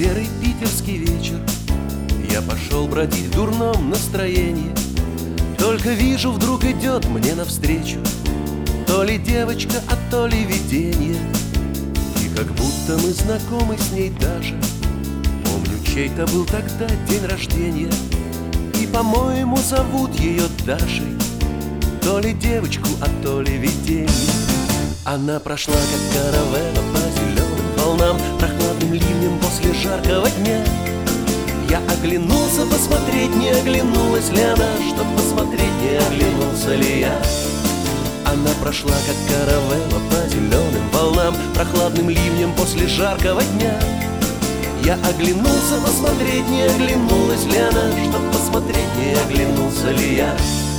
серый питерский вечер. Я пошел бродить в дурном настроении. Только вижу, вдруг идет мне навстречу то ли девочка, а то ли видение. И как будто мы знакомы с ней даже. Помню, чей-то был тогда день рождения. И, по-моему, зовут ее Дашей. То ли девочку, а то ли видение. Она прошла, как каравелла, по зеленым волнам, прохладным ливнем после жаркого дня. Я оглянулся посмотреть, не оглянулась ли она, чтоб посмотреть, не оглянулся ли я. Она прошла, как каравелла, по зеленым волнам, прохладным ливнем после жаркого дня. Я оглянулся посмотреть, не оглянулась ли она, чтоб посмотреть, не оглянулся ли я.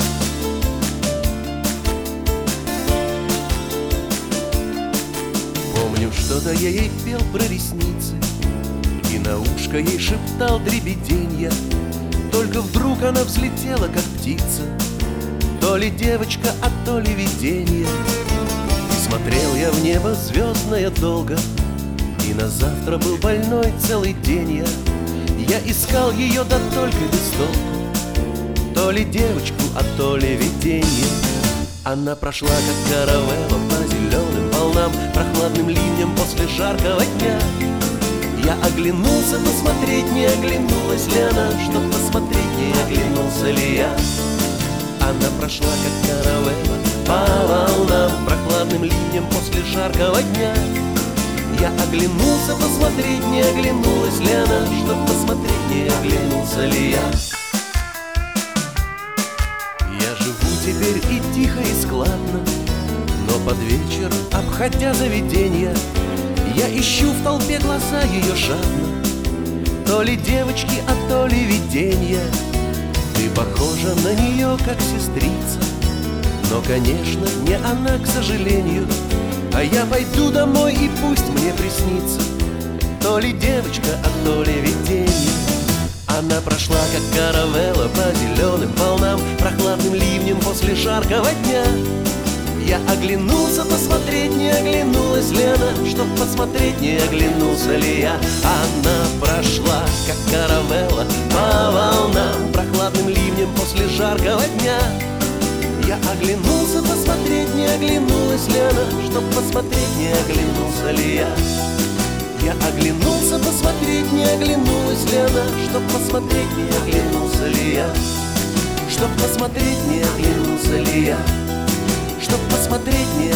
Помню, что-то я ей пел про ресницы и на ушко ей шептал дребеденья. Только вдруг она взлетела, как птица, то ли девочка, а то ли видение. И смотрел я в небо звездное долго, и на завтра был больной целый день я искал ее, да только без толку, то ли девочку, а то ли видение. Она прошла, как каравелла, по зеленым волнам, прохладным ливнем после жаркого дня. Я оглянулся посмотреть, не оглянулась ли она, чтоб посмотреть, не оглянулся ли я. Она прошла, как каравелла, по волнам, прохладным ливнем после жаркого дня. Я оглянулся посмотреть, не оглянулась ли она, чтоб посмотреть, не оглянулся ли я. Я живу теперь и тихо, и складно, но под вечер, обходя заведенья, я ищу в толпе глаза ее жадно, то ли девочки, а то ли виденья. Ты похожа на нее, как сестрица, но, конечно, не она, к сожалению. А я пойду домой, и пусть мне приснится то ли девочка, а то ли видение. Она прошла, как каравелла, по зеленым волнам, прохладным ливнем после жаркого дня. Я оглянулся посмотреть, не оглянулась ли она, чтоб посмотреть, не оглянулся ли я. Она прошла, как каравелла, по волнам, прохладным ливнем после жаркого дня. Я оглянулся посмотреть, не оглянулась ли она, чтоб посмотреть, не оглянулся ли я. Я оглянулся посмотреть, не оглянулась ли она, чтоб посмотреть, не оглянулся ли я. Чтоб посмотреть, не оглянулся ли я. Чтоб посмотреть, не